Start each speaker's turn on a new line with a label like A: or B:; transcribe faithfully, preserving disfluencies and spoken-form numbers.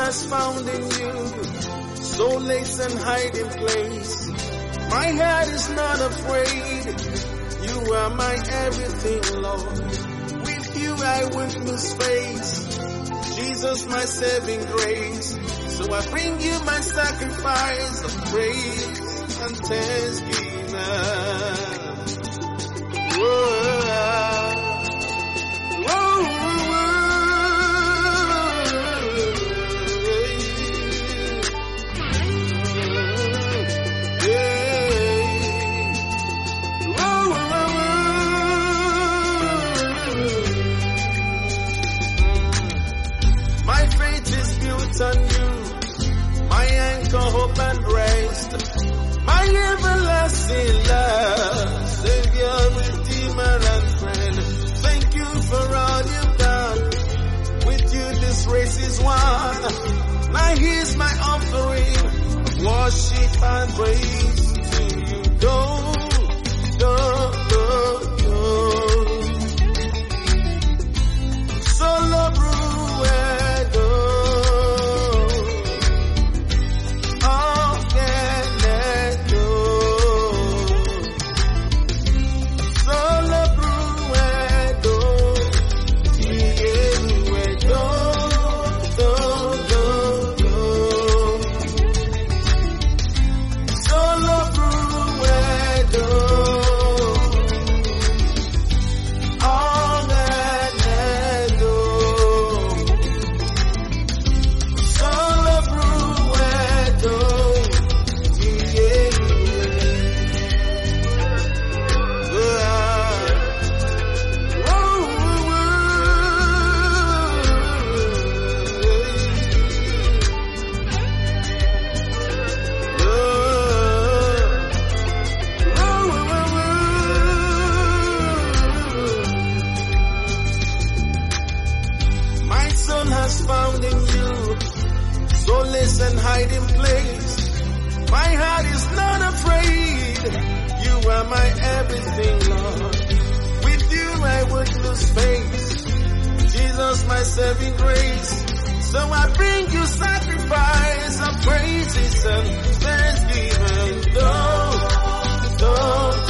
A: has found in you solace and hiding place. My heart is not afraid. You are my everything, Lord. With you I won't lose face. Jesus, my saving grace. So I bring you my sacrifice of praise and thanksgiving. Whoa. On you, my anchor, hope and rest, my everlasting love, Savior, Redeemer and friend. Thank you for all you've done. With you this race is won. Now here's my offering, worship and praise to you. Don't, don't, don't, don't. Solo Bruedo. And hiding place. My heart is not afraid. You are my everything, Lord. With you I would lose faith. Jesus, my saving grace. So I bring you sacrifice of praises and thanksgiving. Don't, don't